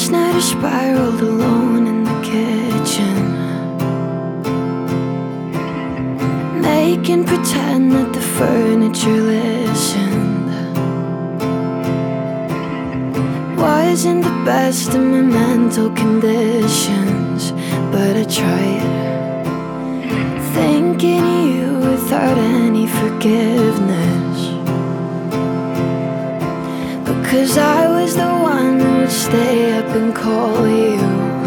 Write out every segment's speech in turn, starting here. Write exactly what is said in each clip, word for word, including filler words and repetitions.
Last night I spiraled alone in the kitchen, making pretend that the furniture listened. Wasn't the best of my mental conditions, but I tried thinking of you without any forgiveness, because I was the one who would stay up and call you,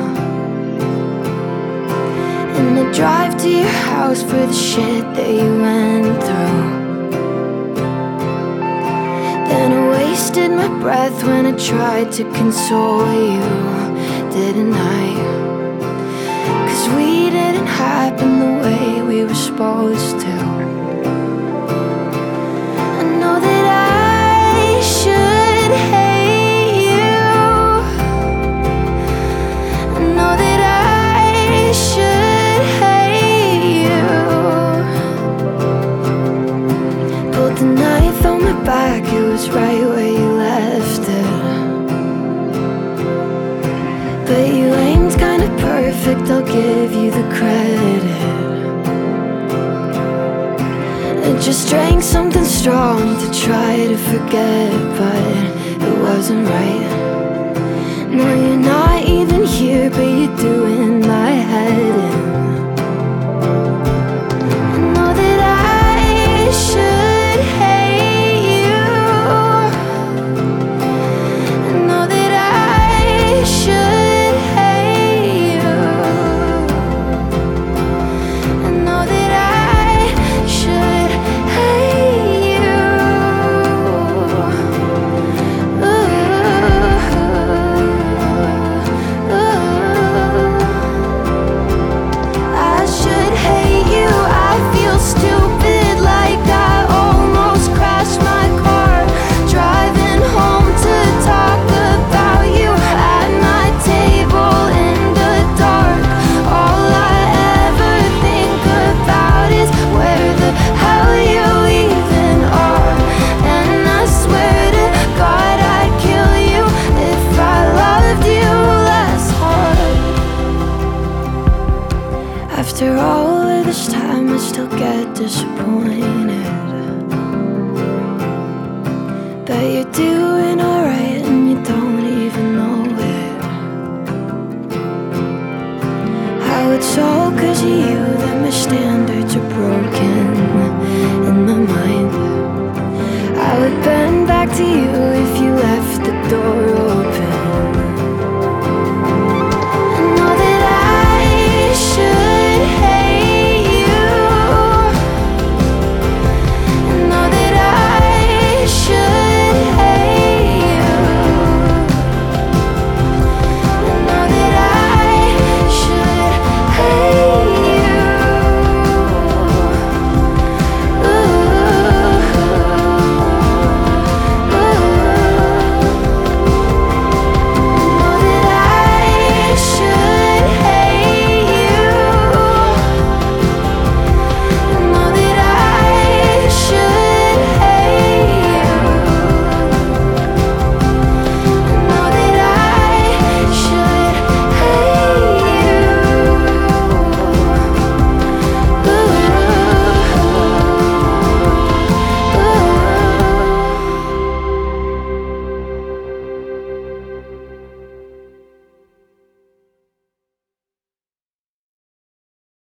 and I'd drive to your house for the shit that you went through. Then I wasted my breath when I tried to console you, didn't I? 'Cause we didn't happen the way we were supposed to. I know that I should hate you, I know that I should hate you. Pulled the knife on my back, it was right where you left it, but you aimed kinda perfect, I'll give you the credit. I just drank something strong to try to forget, but it wasn't right. No, you're not even here, but you're doing my head in. I know that I should hate you, I know that I should hate you, I know that I should hate you. Ooh, ooh. I should hate you. I feel stupid, like I almost crashed my car, driving home to talk about you at my table in the dark. All I ever think about is where the hell you even are, and I swear to God I'd kill you if I loved you less hard. After all of this time I still get disappointed, but you're doing alright and you don't even know it. How it's all 'cause of you that my standards are broken.